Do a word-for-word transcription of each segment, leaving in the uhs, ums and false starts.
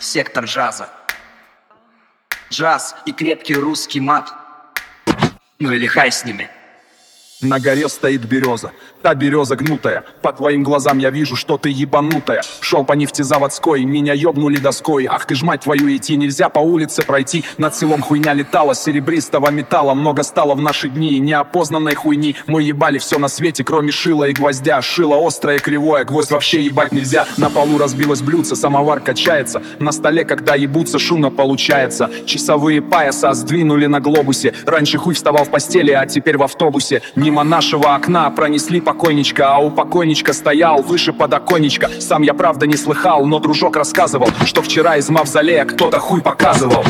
Сектор джаза. Джаз и крепкий русский мат. Ну или хай с ними. На горе стоит береза, та береза гнутая. По твоим глазам я вижу, что ты ебанутая. Шел по нефтезаводской, меня ёбнули доской. Ах ты ж мать твою, идти нельзя по улице пройти. Над селом хуйня летала, серебристого металла много стало в наши дни, и неопознанной хуйни. Мы ебали все на свете, кроме шила и гвоздя. Шило острое, кривое, гвоздь вообще ебать нельзя. На полу разбилось блюдце, самовар качается. На столе, когда ебутся, шумно получается. Часовые пояса сдвинули на глобусе. Раньше хуй вставал в постели, а теперь в автобусе. Мимо нашего окна пронесли покойничка, а у покойничка стоял выше подоконничка. Сам я правда не слыхал, но дружок рассказывал, что вчера из мавзолея кто-то хуй показывал.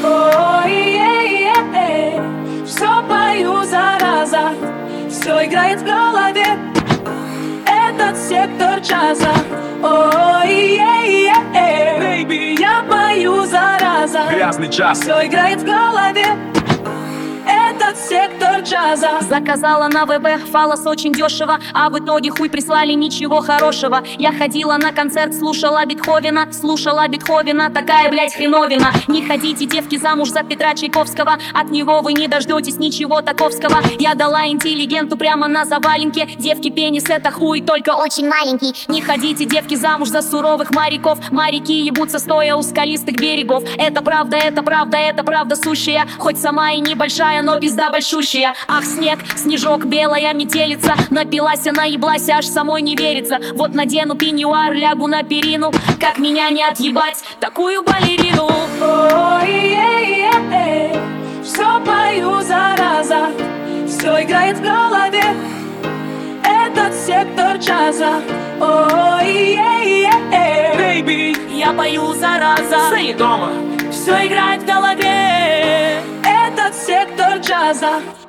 Ой-ей-ей, все пою, зараза, все играет в голове. Этот сектор джаза. Ой-ей-ей, бэйби, я пою, зараза, Грязный джаз. все играет в голове. Этот сектор джаза. Заказала на ВБ фалос очень дешево, а в итоге хуй прислали, ничего хорошего. Я ходила на концерт, слушала Бетховена, слушала Бетховена, такая, блять, хреновина. Не ходите, девки, замуж за Петра Чайковского, от него вы не дождетесь ничего таковского. Я дала интеллигенту прямо на заваленке, девки, пенис это хуй, только очень маленький. Не ходите, девки, замуж за суровых моряков, моряки ебутся стоя у скалистых берегов. Это правда, это правда, это правда сущая, хоть сама и небольшая, но пизда большущая. Ах, снег, снежок, белая метелица, напилась, наеблась, аж самой не верится. Вот надену пеньюар, лягу на перину, как меня не отъебать такую балерину. Ой-ей-ей, все пою, зараза, все играет в голове. Этот сектор джаза. Ой-ей-ей, бэйби, Я пою, зараза, Стоит дома. все играет в голове. этот сектор джаза.